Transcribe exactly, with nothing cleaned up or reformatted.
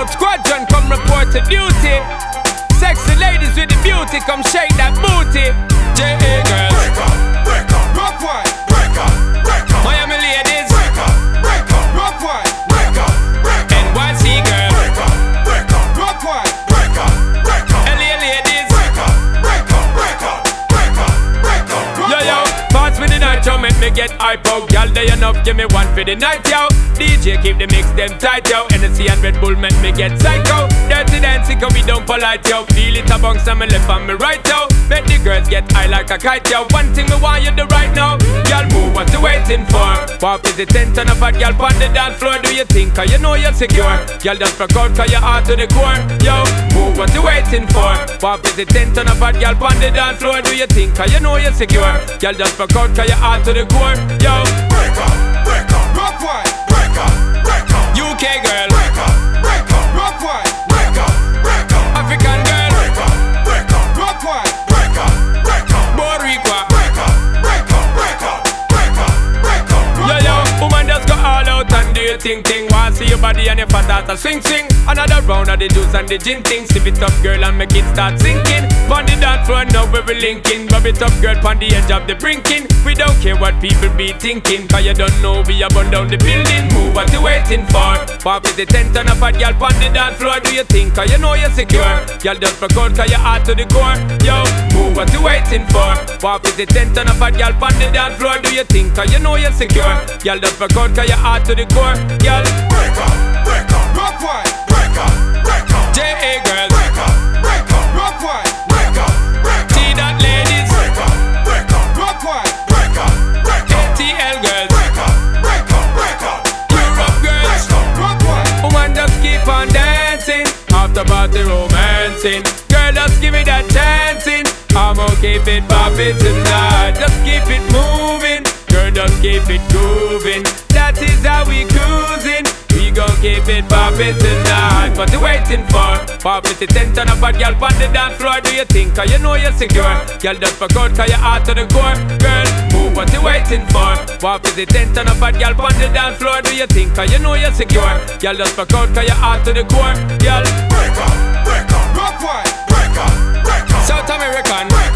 Dog Squadron come report to duty. Sexy ladies with the beauty, come shake that booty. J A girls, break up, break up, rock one, break up, break up, Miami ladies, break up, break up, rock one, break up, break up, N Y C girls, break up, break up, rock one, break up, break up, L A ladies, break up, break up, break up, break up, break up. yo yo, pass me the night, yo, make me get hype out. Y'all day enough, give me one for the night, yo. D J keep the mix them tight, yo. Hennessy and Red Bull make me get psycho. Dirty dancing, cause we don't polite, yo. Feel it amongst on me left and me right, yo. Make the girls get high like a kite, yo. One thing me want you do right now, y'all move, what you waiting for? Pop is the tent and a fat y'all on the dance floor. Do you think, cause you know you're secure? Y'all just rock out, cause you're hard to the core. Yo, move, what you waiting for? Pop is the tent and a fat y'all on the dance floor. Do you think, cause you know you're secure? Y'all just rock out, cause you're hard to the core. Yo, break up, break up, rock one, break up, break up, U K girl, break up, break up, rock one, break up, break up, African girl, break up, break up, rock one, break up, break up, Boricua, break up, break up, break up, break up, break up. yo yo, woman just go all out and do your thing thing. Want see your body and your fat ass a swing swing. Another round of the juice and the gin thing. Sip it up girl and make it start sinking. On the dance floor now we be linking. Bob it up girl on the edge of the brinking. We don't care what people be thinking, cause you don't know we a burn down the building. Move, what you waiting for? Pop is the tent and a fat y'all on the dance floor. Do you think, cause you know you're secure? Y'all just rock out cause you're hard to the core. Yo, move, what you waiting for? Pop is the tent and a fat y'all on the dance floor. Do you think, cause you know you're secure? Y'all just rock out cause you're hard to the core. Y'all Break up, break up, rock one, break up, break up, J A girls, break up, break up, rock one, break up, break up, T dot ladies, break up, break up, rock one, break up, break A up, T L girls, break up, break up, break up, Europe girls, rock one. Woman just keep on dancing, after party romancing. Girl just give me that dancing. I'm gonna keep it poppin' tonight. Just keep it moving, girl just keep it grooving. That is how we cruising. We gon' keep it poppin' tonight. What you waiting for? Pop it the tent and a bad girl on the dance floor. Do you think, cause you know you're secure? Girl just fuck out cause you're hard to the core. Girl, move, what you waiting for? Pop it the tent and a bad girl on the dance floor. Do you think, cause you know you're secure? Girl just fuck out cause you're hard to the core. Girl, break up, break up, rock one, break up, break up, South American, break